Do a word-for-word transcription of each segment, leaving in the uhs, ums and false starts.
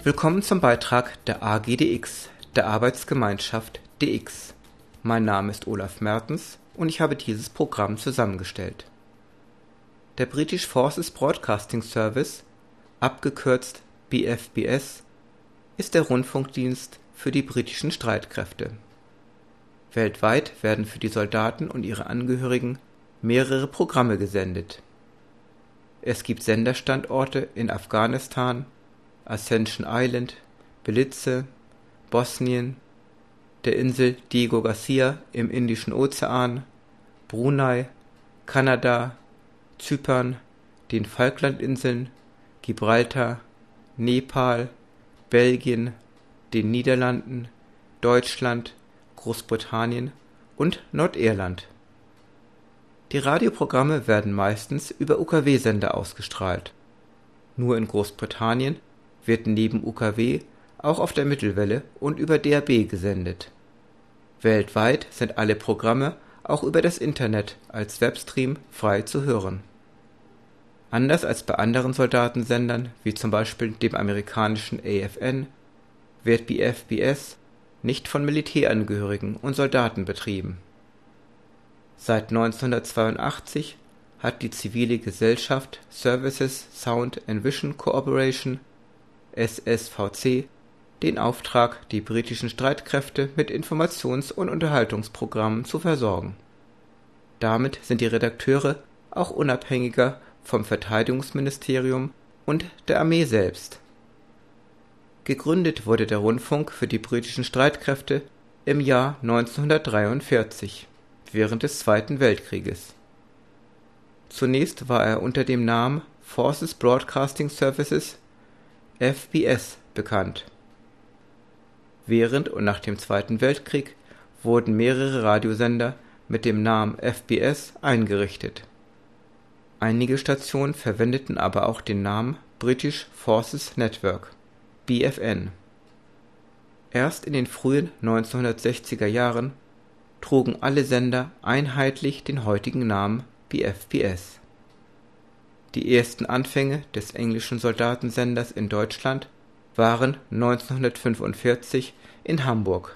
Willkommen zum Beitrag der A G D X, der Arbeitsgemeinschaft D X. Mein Name ist Olaf Mertens und ich habe dieses Programm zusammengestellt. Der British Forces Broadcasting Service, abgekürzt B F B S, ist der Rundfunkdienst für die britischen Streitkräfte. Weltweit werden für die Soldaten und ihre Angehörigen mehrere Programme gesendet. Es gibt Senderstandorte in Afghanistan, Ascension Island, Belize, Bosnien, der Insel Diego Garcia im Indischen Ozean, Brunei, Kanada, Zypern, den Falklandinseln, Gibraltar, Nepal, Belgien, den Niederlanden, Deutschland, Großbritannien und Nordirland. Die Radioprogramme werden meistens über U K W-Sender ausgestrahlt. Nur in Großbritannien wird neben U K W auch auf der Mittelwelle und über D A B gesendet. Weltweit sind alle Programme auch über das Internet als Webstream frei zu hören. Anders als bei anderen Soldatensendern, wie zum Beispiel dem amerikanischen A F N, wird B F B S nicht von Militärangehörigen und Soldaten betrieben. Seit neunzehnhundertzweiundachtzig hat die zivile Gesellschaft Services Sound and Vision Cooperation S S V C den Auftrag, die britischen Streitkräfte mit Informations- und Unterhaltungsprogrammen zu versorgen. Damit sind die Redakteure auch unabhängiger vom Verteidigungsministerium und der Armee selbst. Gegründet wurde der Rundfunk für die britischen Streitkräfte im Jahr neunzehnhundertdreiundvierzig, während des Zweiten Weltkrieges. Zunächst war er unter dem Namen Forces Broadcasting Services F B S bekannt. Während und nach dem Zweiten Weltkrieg wurden mehrere Radiosender mit dem Namen F B S eingerichtet. Einige Stationen verwendeten aber auch den Namen British Forces Network, B F N. Erst in den frühen neunzehnhundertsechziger Jahren trugen alle Sender einheitlich den heutigen Namen B F B S. Die ersten Anfänge des englischen Soldatensenders in Deutschland waren neunzehnhundertfünfundvierzig in Hamburg.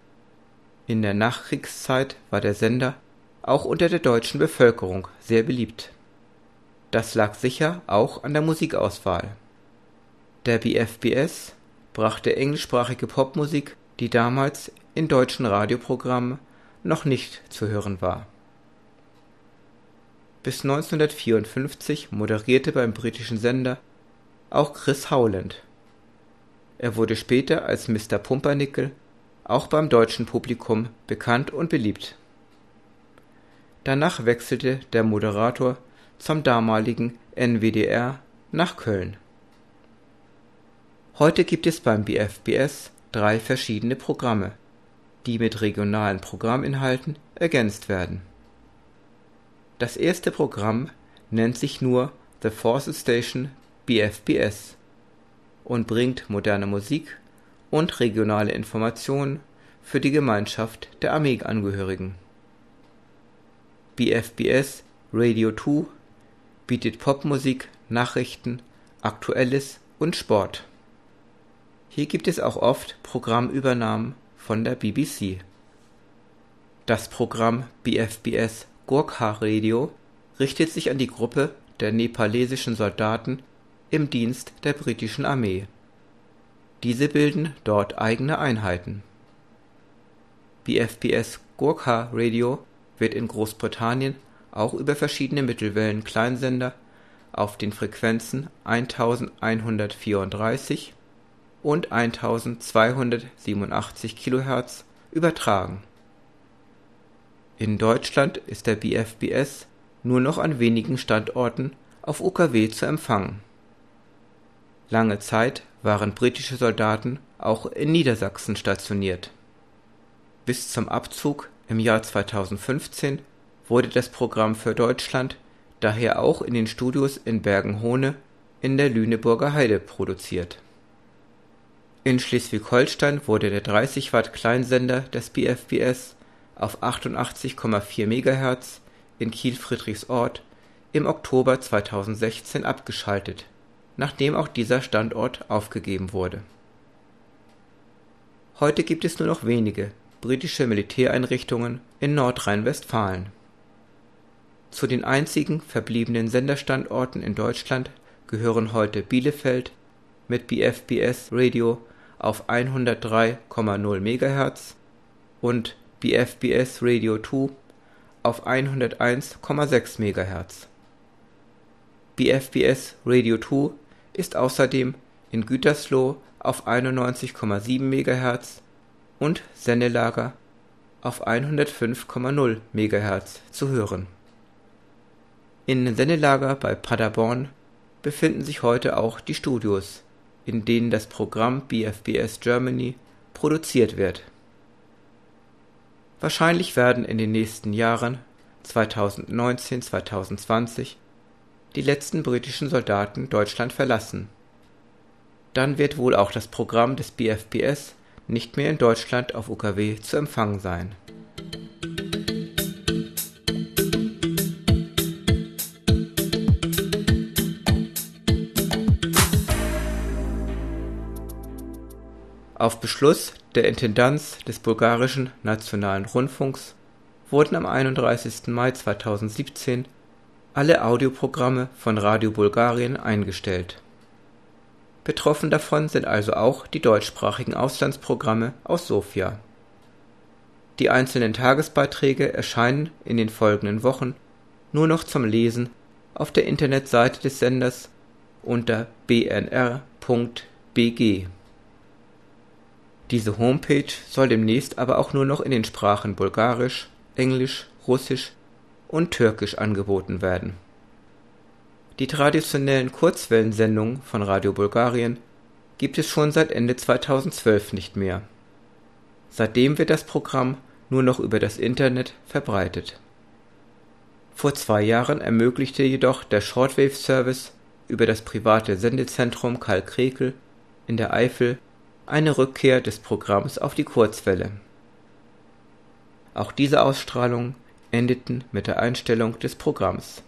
In der Nachkriegszeit war der Sender auch unter der deutschen Bevölkerung sehr beliebt. Das lag sicher auch an der Musikauswahl. Der B F B S brachte englischsprachige Popmusik, die damals in deutschen Radioprogrammen noch nicht zu hören war. Bis neunzehnhundertvierundfünfzig moderierte beim britischen Sender auch Chris Howland. Er wurde später als Mister Pumpernickel auch beim deutschen Publikum bekannt und beliebt. Danach wechselte der Moderator zum damaligen N W D R nach Köln. Heute gibt es beim B F B S drei verschiedene Programme, die mit regionalen Programminhalten ergänzt werden. Das erste Programm nennt sich nur The Forces Station B F B S und bringt moderne Musik und regionale Informationen für die Gemeinschaft der Armeeangehörigen. B F B S Radio zwei bietet Popmusik, Nachrichten, Aktuelles und Sport. Hier gibt es auch oft Programmübernahmen von der B B C. Das Programm B F B S Gorkha Radio richtet sich an die Gruppe der nepalesischen Soldaten im Dienst der britischen Armee. Diese bilden dort eigene Einheiten. B F B S Gorkha Radio wird in Großbritannien auch über verschiedene Mittelwellen-Kleinsender auf den Frequenzen elfhundertvierunddreißig und eintausendzweihundertsiebenundachtzig Kilohertz übertragen. In Deutschland ist der B F B S nur noch an wenigen Standorten auf U K W zu empfangen. Lange Zeit waren britische Soldaten auch in Niedersachsen stationiert. Bis zum Abzug im Jahr zweitausendfünfzehn wurde das Programm für Deutschland daher auch in den Studios in Bergen-Hohne in der Lüneburger Heide produziert. In Schleswig-Holstein wurde der dreißig Watt Kleinsender des B F B S auf achtundachtzig Komma vier Megahertz in Kiel-Friedrichsort im Oktober zweitausendsechzehn abgeschaltet, nachdem auch dieser Standort aufgegeben wurde. Heute gibt es nur noch wenige britische Militäreinrichtungen in Nordrhein-Westfalen. Zu den einzigen verbliebenen Senderstandorten in Deutschland gehören heute Bielefeld mit B F B S Radio auf hundertdrei Komma null Megahertz und B F B S Radio zwei auf hunderteins Komma sechs Megahertz. B F B S Radio zwei ist außerdem in Gütersloh auf einundneunzig Komma sieben Megahertz und Sendelager auf hundertfünf Komma null Megahertz zu hören. In Sendelager bei Paderborn befinden sich heute auch die Studios, in denen das Programm B F B S Germany produziert wird. Wahrscheinlich werden in den nächsten Jahren zweitausendneunzehn bis zweitausendzwanzig die letzten britischen Soldaten Deutschland verlassen. Dann wird wohl auch das Programm des B F B S nicht mehr in Deutschland auf U K W zu empfangen sein. Auf Beschluss der Intendanz des bulgarischen Nationalen Rundfunks wurden am einunddreißigsten Mai zweitausendsiebzehn alle Audioprogramme von Radio Bulgarien eingestellt. Betroffen davon sind also auch die deutschsprachigen Auslandsprogramme aus Sofia. Die einzelnen Tagesbeiträge erscheinen in den folgenden Wochen nur noch zum Lesen auf der Internetseite des Senders unter b n r punkt b g. Diese Homepage soll demnächst aber auch nur noch in den Sprachen Bulgarisch, Englisch, Russisch und Türkisch angeboten werden. Die traditionellen Kurzwellensendungen von Radio Bulgarien gibt es schon seit Ende zweitausendzwölf nicht mehr. Seitdem wird das Programm nur noch über das Internet verbreitet. Vor zwei Jahren ermöglichte jedoch der Shortwave-Service über das private Sendezentrum Karl Krekel in der Eifel eine Rückkehr des Programms auf die Kurzwelle. Auch diese Ausstrahlungen endeten mit der Einstellung des Programms.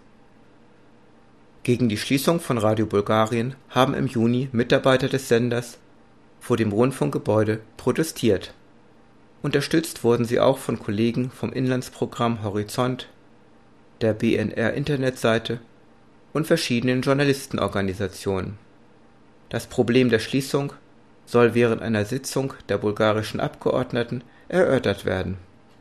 Gegen die Schließung von Radio Bulgarien haben im Juni Mitarbeiter des Senders vor dem Rundfunkgebäude protestiert. Unterstützt wurden sie auch von Kollegen vom Inlandsprogramm Horizont, der B N R-Internetseite und verschiedenen Journalistenorganisationen. Das Problem der Schließung soll während einer Sitzung der bulgarischen Abgeordneten erörtert werden.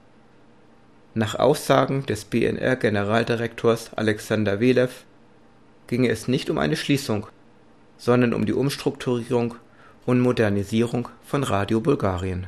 Nach Aussagen des B N R-Generaldirektors Alexander Welew ginge es nicht um eine Schließung, sondern um die Umstrukturierung und Modernisierung von Radio Bulgarien.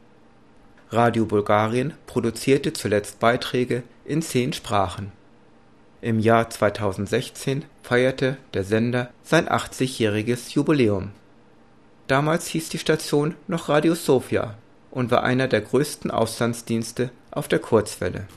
Radio Bulgarien produzierte zuletzt Beiträge in zehn Sprachen. Im Jahr zweitausendsechzehn feierte der Sender sein achtzigjähriges Jubiläum. Damals hieß die Station noch Radio Sofia und war einer der größten Auslandsdienste auf der Kurzwelle.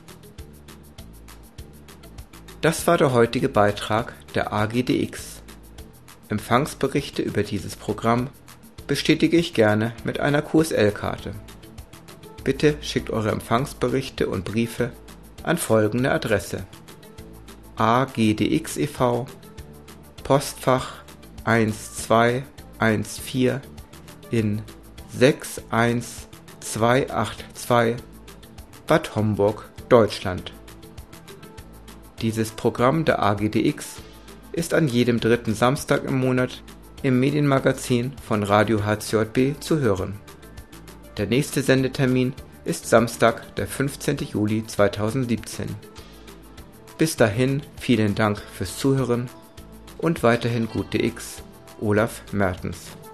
Das war der heutige Beitrag der A G D X. Empfangsberichte über dieses Programm bestätige ich gerne mit einer Q S L-Karte. Bitte schickt eure Empfangsberichte und Briefe an folgende Adresse: A G D X e V, Postfach eins zwei eins vier in sechs eins zwei acht zwei, Bad Homburg, Deutschland. Dieses Programm der A G D X ist an jedem dritten Samstag im Monat im Medienmagazin von Radio H C J B zu hören. Der nächste Sendetermin ist Samstag, der fünfzehnten Juli zweitausendsiebzehn. Bis dahin vielen Dank fürs Zuhören und weiterhin gute X, Olaf Mertens.